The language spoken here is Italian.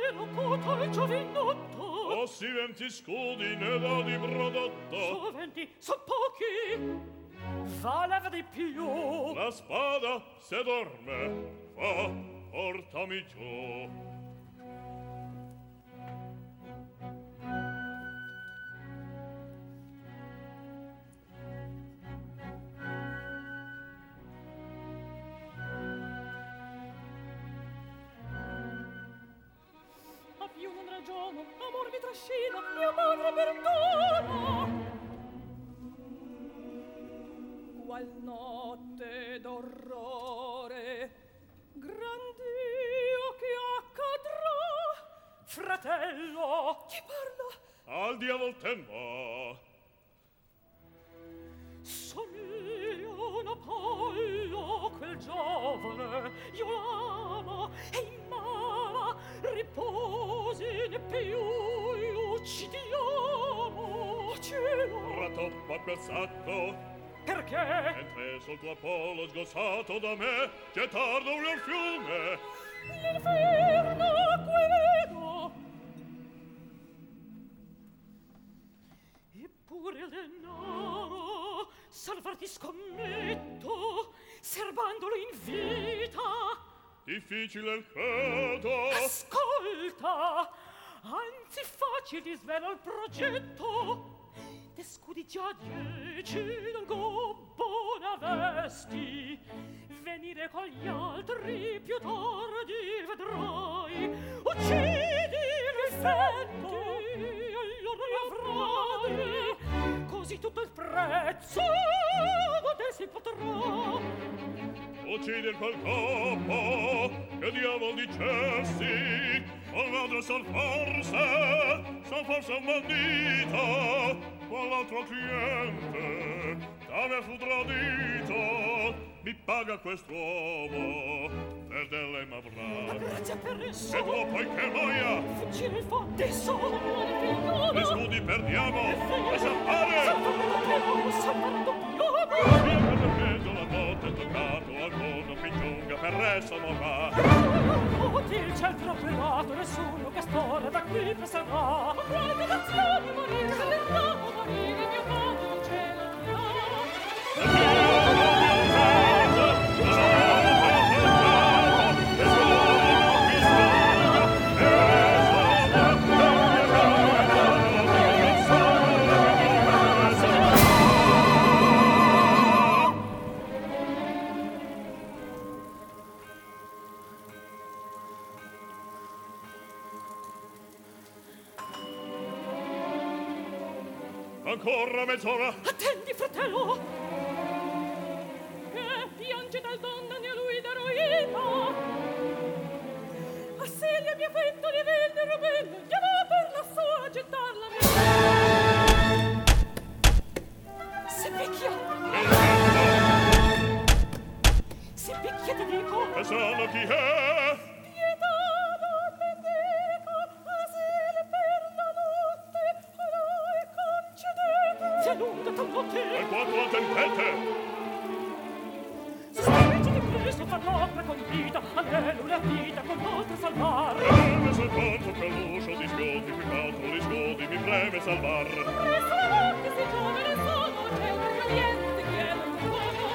nero coto e giovinotto. O si venti scudi ne dà di prodotto. Soventi son pochi, valeva di più. La spada se dorme, fa, portami giù. Io non ragiono, amor mi trascina, mia madre perdona. Qual notte d'orrore, gran Dio che accadrà. Fratello, chi parla? Al diavol tempo. Somiglio un Apollo, quel giovane, io l'amo e in mala riposi ne più uccidiamo. Cielo! Rattoppa quel sacco. Perché? E preso il tuo Apollo sgossato da me, gettarlo nel fiume. L'inferno quello! Eppure il denaro salvarti scommetto, serbandolo in vita. Difficile il credo. Ascolta, anzi facile ti svelo il progetto. Te scudi già 10 lungo buona vesti, venire con gli altri più tardi vedrai. Uccidi l'effetto, allora l'avrai, così tutto il prezzo goder si potrà. Uccider col capo, che diavol dicesti? Con l'altro son forse un bandito. Con l'altro cliente, da me fu tradito. Mi paga quest'uomo, per delle m'avrà. Grazie per il E suo. tu poi che noia? Fuggire il fonte sono, figliolo. Le studi perdiamo, e saltare! Salvare doppiamo. Via per il mezzo la notte toccato, al mondo fin giunga, per resto morrà. Il centro privato, nessuno che storia da qui passerà. Quale tentazione morire, salveramo morire, mio padre non ce l'ha. Ancora mezz'ora. Attendi, fratello! Piange dal donna né a lui darò io. A Celia mi affetto di vendere bello, chiamò per la sua gettarla mia. Se picchia! Se picchia ti dico! E sanno chi è? Pietà, donne, dico, a Celia per la notte, a noi concedete. Se lunga ta notte! E quanto la tempete? Specie di presto far l'opera condita, anello la vita con oltre salvar. Preme soltanto per l'uscio di sgodi, più altro di sgodi mi preme salvar. Presto la notte si giovane sono, c'è un caliente che è un fuoco.